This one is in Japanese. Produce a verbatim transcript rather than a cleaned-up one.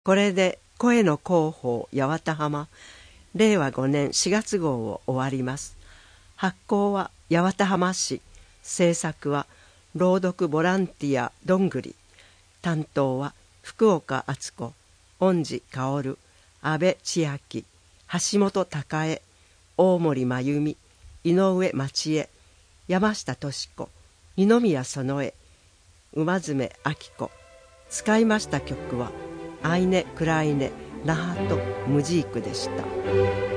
これで声の広報八幡浜れいわごねんしがつ号を終わります。発行は八幡浜市、制作は朗読ボランティアどんぐり、担当は福岡敦子、恩地薫、安倍千秋、橋本孝恵、大森真由美、井上町江、山下敏子、二宮園江、馬詰明子。使いました曲はアイネ・クライネ・ナハト・ムジークでした。